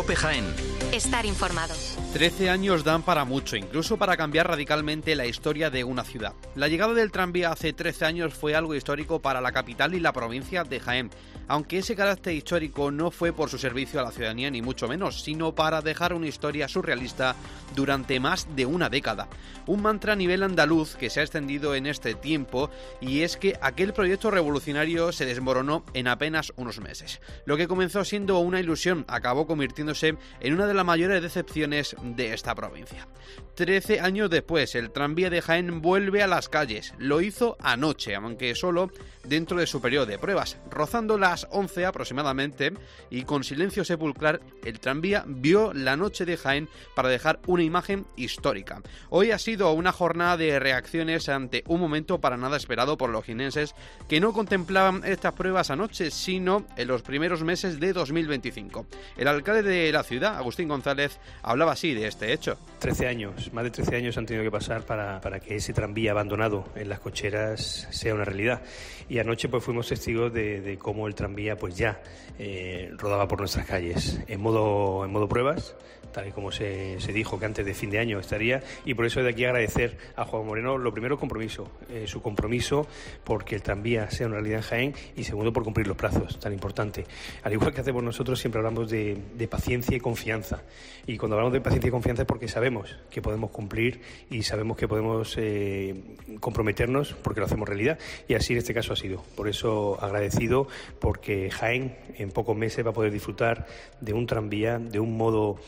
COPE Jaén. Estar informado. 13 años dan para mucho, incluso para cambiar radicalmente la historia de una ciudad. La llegada del tranvía hace 13 años fue algo histórico para la capital y la provincia de Jaén, aunque ese carácter histórico no fue por su servicio a la ciudadanía ni mucho menos, sino para dejar una historia surrealista durante más de una década. Un mantra a nivel andaluz que se ha extendido en este tiempo, y es que aquel proyecto revolucionario se desmoronó en apenas unos meses. Lo que comenzó siendo una ilusión acabó convirtiéndose en una de las mayores decepciones de esta provincia. 13 años después, el tranvía de Jaén vuelve a las calles. Lo hizo anoche, aunque solo dentro de su periodo de pruebas. Rozando las 11 aproximadamente y con silencio sepulcral, el tranvía vio la noche de Jaén para dejar una imagen histórica. Hoy ha sido una jornada de reacciones ante un momento para nada esperado por los jienenses, que no contemplaban estas pruebas anoche, sino en los primeros meses de 2025. El alcalde de la ciudad, Agustín González, hablaba así de este hecho. 13 años, más de 13 años han tenido que pasar para que ese tranvía abandonado en las cocheras sea una realidad. Y anoche pues fuimos testigos de cómo el tranvía pues ya rodaba por nuestras calles en modo pruebas, tal y como se dijo que antes de fin de año estaría, y por eso de aquí agradecer a Juan Moreno, lo primero, su compromiso porque el tranvía sea una realidad en Jaén, y segundo, por cumplir los plazos, tan importante. Al igual que hacemos nosotros, siempre hablamos de paciencia y confianza, y cuando hablamos de paciencia y confianza es porque sabemos que podemos cumplir y sabemos que podemos comprometernos porque lo hacemos realidad, y así en este caso ha sido. Por eso agradecido, porque Jaén en pocos meses va a poder disfrutar de un tranvía, de un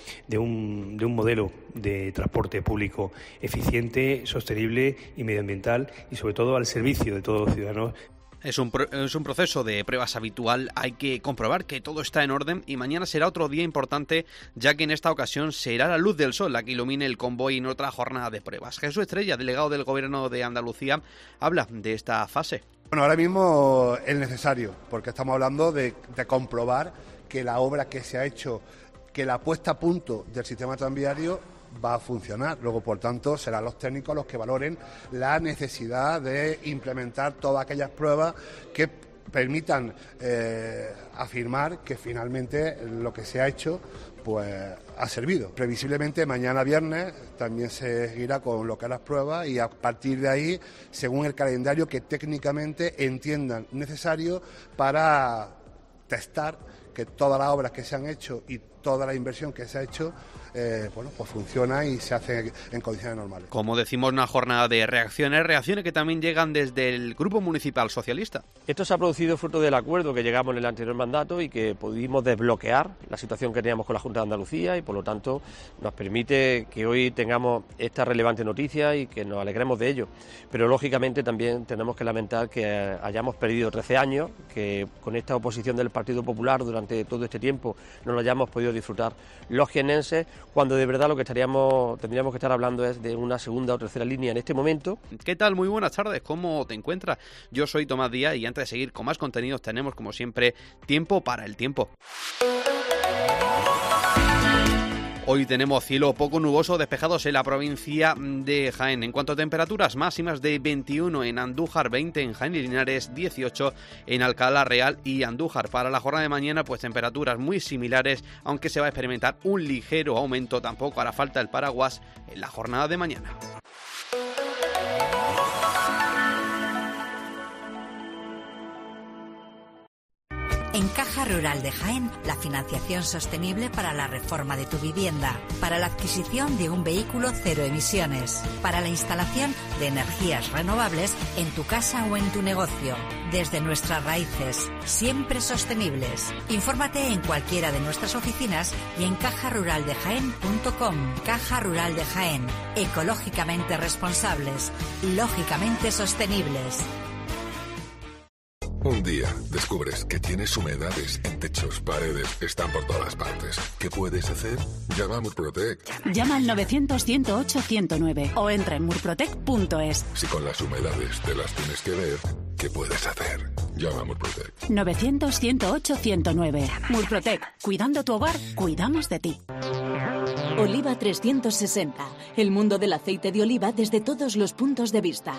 modelo de transporte público eficiente, sostenible y medioambiental, y sobre todo al servicio de todos los ciudadanos. Es un proceso de pruebas habitual, hay que comprobar que todo está en orden, y mañana será otro día importante, ya que en esta ocasión será la luz del sol la que ilumine el convoy en otra jornada de pruebas. Jesús Estrella, delegado del Gobierno de Andalucía, habla de esta fase. Bueno, ahora mismo es necesario, porque estamos hablando de comprobar que la obra que se ha hecho, que la puesta a punto del sistema tranviario va a funcionar. Luego, por tanto, serán los técnicos los que valoren la necesidad de implementar todas aquellas pruebas que permitan afirmar que finalmente lo que se ha hecho pues ha servido. Previsiblemente mañana viernes también se seguirá con lo que es las pruebas, y a partir de ahí, según el calendario que técnicamente entiendan necesario para testar que todas las obras que se han hecho y toda la inversión que se ha hecho pues funciona y se hace en condiciones normales. Como decimos, una jornada de reacciones que también llegan desde el Grupo Municipal Socialista. Esto se ha producido fruto del acuerdo que llegamos en el anterior mandato y que pudimos desbloquear la situación que teníamos con la Junta de Andalucía, y por lo tanto nos permite que hoy tengamos esta relevante noticia y que nos alegremos de ello. Pero lógicamente también tenemos que lamentar que hayamos perdido 13 años, que con esta oposición del Partido Popular durante todo este tiempo no lo hayamos podido disfrutar los jienenses, cuando de verdad lo que tendríamos que estar hablando es de una segunda o tercera línea en este momento. ¿Qué tal? Muy buenas tardes, ¿cómo te encuentras? Yo soy Tomás Díaz, y antes de seguir con más contenidos tenemos, como siempre, tiempo para el tiempo. Hoy tenemos cielo poco nuboso, despejados en la provincia de Jaén. En cuanto a temperaturas, máximas de 21 en Andújar, 20 en Jaén y Linares, 18 en Alcalá Real y Andújar. Para la jornada de mañana, pues temperaturas muy similares, aunque se va a experimentar un ligero aumento. Tampoco hará falta el paraguas en la jornada de mañana. En Caja Rural de Jaén, la financiación sostenible para la reforma de tu vivienda, para la adquisición de un vehículo cero emisiones, para la instalación de energías renovables en tu casa o en tu negocio. Desde nuestras raíces, siempre sostenibles. Infórmate en cualquiera de nuestras oficinas y en cajaruraldejaén.com. Caja Rural de Jaén, ecológicamente responsables, lógicamente sostenibles. Un día descubres que tienes humedades en techos, paredes, están por todas partes. ¿Qué puedes hacer? Llama a Murprotec. Llama al 900-108-109 o entra en murprotec.es. Si con las humedades te las tienes que ver, ¿qué puedes hacer? Llama a Murprotec. 900-108-109. Murprotec. Cuidando tu hogar, cuidamos de ti. Oliva 360, el mundo del aceite de oliva desde todos los puntos de vista.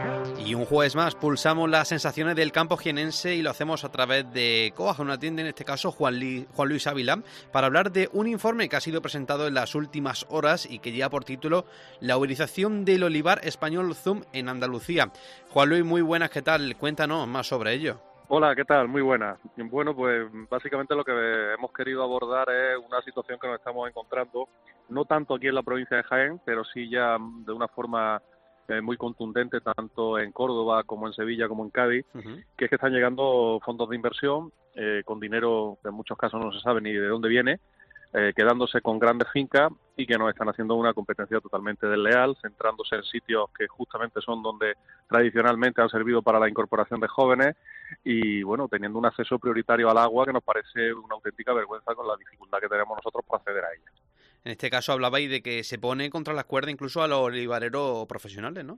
Y un jueves más pulsamos las sensaciones del campo jienense y lo hacemos a través de Coag, una tienda, en este caso Juan Luis Ávila, para hablar de un informe que ha sido presentado en las últimas horas y que lleva por título La uberización del olivar español Zoom en Andalucía. Juan Luis, muy buenas, ¿qué tal? Cuéntanos más sobre ello. Hola, ¿qué tal? Muy buenas. Bueno, pues básicamente lo que hemos querido abordar es una situación que nos estamos encontrando, no tanto aquí en la provincia de Jaén, pero sí ya de una forma muy contundente, tanto en Córdoba como en Sevilla como en Cádiz, que es que están llegando fondos de inversión con dinero que en muchos casos no se sabe ni de dónde viene, quedándose con grandes fincas y que nos están haciendo una competencia totalmente desleal, centrándose en sitios que justamente son donde tradicionalmente han servido para la incorporación de jóvenes y, bueno, teniendo un acceso prioritario al agua que nos parece una auténtica vergüenza con la dificultad que tenemos nosotros para acceder a ella. En este caso hablabais de que se pone contra las cuerdas incluso a los olivareros profesionales, ¿no?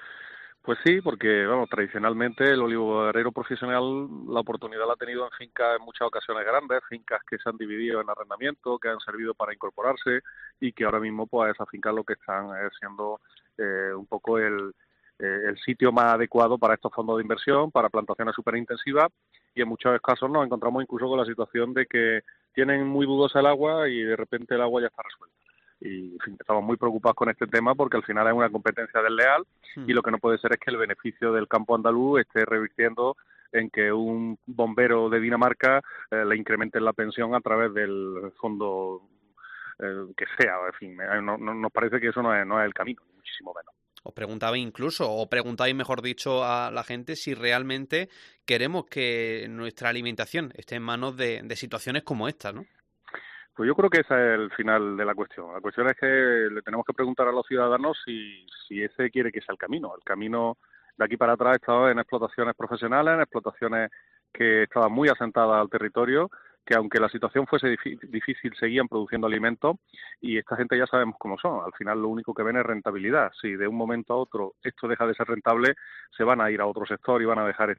Pues sí, porque vamos, tradicionalmente el olivarero profesional la oportunidad la ha tenido en fincas en muchas ocasiones grandes, fincas que se han dividido en arrendamiento, que han servido para incorporarse y que ahora mismo pues esas fincas lo que están siendo un poco el sitio más adecuado para estos fondos de inversión, para plantaciones superintensivas y en muchos casos nos encontramos incluso con la situación de que tienen muy dudosa el agua y de repente el agua ya está resuelta. Y en fin, estamos muy preocupados con este tema porque al final es una competencia desleal y lo que no puede ser es que el beneficio del campo andaluz esté revirtiendo en que un bombero de Dinamarca le incrementen la pensión a través del fondo que sea. En fin, nos parece que eso no es el camino, ni muchísimo menos. Os preguntáis mejor dicho a la gente si realmente queremos que nuestra alimentación esté en manos de situaciones como esta, ¿no? Pues yo creo que ese es el final de la cuestión. La cuestión es que le tenemos que preguntar a los ciudadanos si ese quiere que sea el camino. El camino de aquí para atrás ha estado en explotaciones profesionales, en explotaciones que estaban muy asentadas al territorio, que aunque la situación fuese difícil seguían produciendo alimentos y esta gente ya sabemos cómo son. Al final lo único que ven es rentabilidad. Si de un momento a otro esto deja de ser rentable, se van a ir a otro sector y van a dejar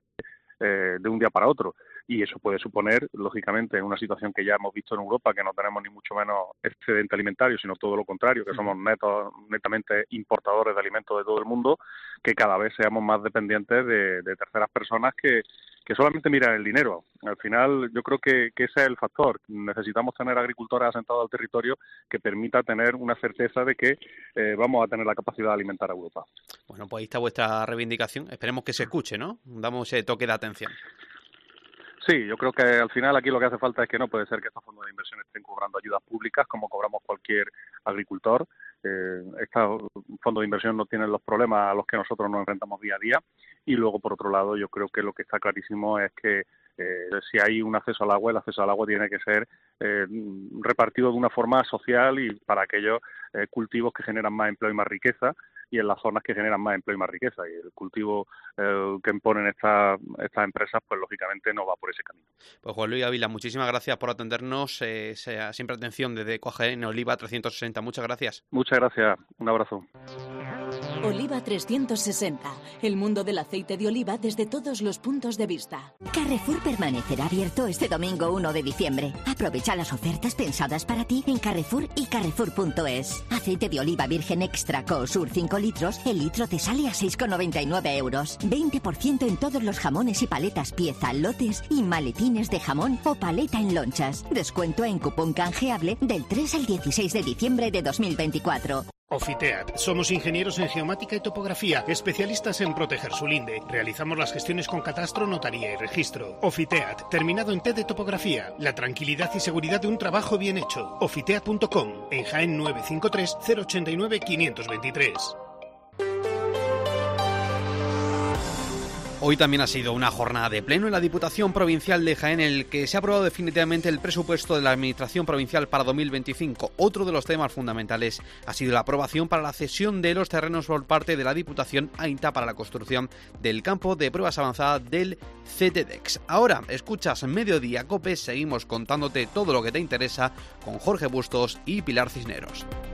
de un día para otro. Y eso puede suponer, lógicamente, en una situación que ya hemos visto en Europa, que no tenemos ni mucho menos excedente alimentario, sino todo lo contrario, que somos netamente importadores de alimentos de todo el mundo, que cada vez seamos más dependientes de terceras personas que solamente miran el dinero. Al final, yo creo que ese es el factor. Necesitamos tener agricultores asentados al territorio que permita tener una certeza de que vamos a tener la capacidad de alimentar a Europa. Bueno, pues ahí está vuestra reivindicación. Esperemos que se escuche, ¿no? Damos ese toque de atención. Sí, yo creo que al final aquí lo que hace falta es que no puede ser que estos fondos de inversión estén cobrando ayudas públicas como cobramos cualquier agricultor. Estos fondos de inversión no tienen los problemas a los que nosotros nos enfrentamos día a día. Y luego, por otro lado, yo creo que lo que está clarísimo es que si hay un acceso al agua, el acceso al agua tiene que ser repartido de una forma social y para aquellos cultivos que generan más empleo y más riqueza, y en las zonas que generan más empleo y más riqueza. Y el cultivo que imponen estas empresas, pues lógicamente no va por ese camino. Pues Juan Luis Ávila, muchísimas gracias por atendernos. Siempre atención desde Coag en Oliva 360. Muchas gracias. Muchas gracias. Un abrazo. Oliva 360, el mundo del aceite de oliva desde todos los puntos de vista. Carrefour permanecerá abierto este domingo 1 de diciembre. Aprovecha las ofertas pensadas para ti en Carrefour y Carrefour.es. Aceite de oliva virgen extra Coosur 5 litros, el litro te sale a 6,99 euros. 20% en todos los jamones y paletas pieza, lotes y maletines de jamón o paleta en lonchas. Descuento en cupón canjeable del 3 al 16 de diciembre de 2024. Ofiteat. Somos ingenieros en geomática y topografía, especialistas en proteger su linde. Realizamos las gestiones con catastro, notaría y registro. Ofiteat, terminado en T de topografía. La tranquilidad y seguridad de un trabajo bien hecho. Ofiteat.com, en Jaén 953 089 523. Hoy también ha sido una jornada de pleno en la Diputación Provincial de Jaén, en el que se ha aprobado definitivamente el presupuesto de la Administración Provincial para 2025. Otro de los temas fundamentales ha sido la aprobación para la cesión de los terrenos por parte de la Diputación a INTA para la construcción del campo de pruebas avanzadas del CTDEX. Ahora escuchas Mediodía COPE, seguimos contándote todo lo que te interesa con Jorge Bustos y Pilar Cisneros.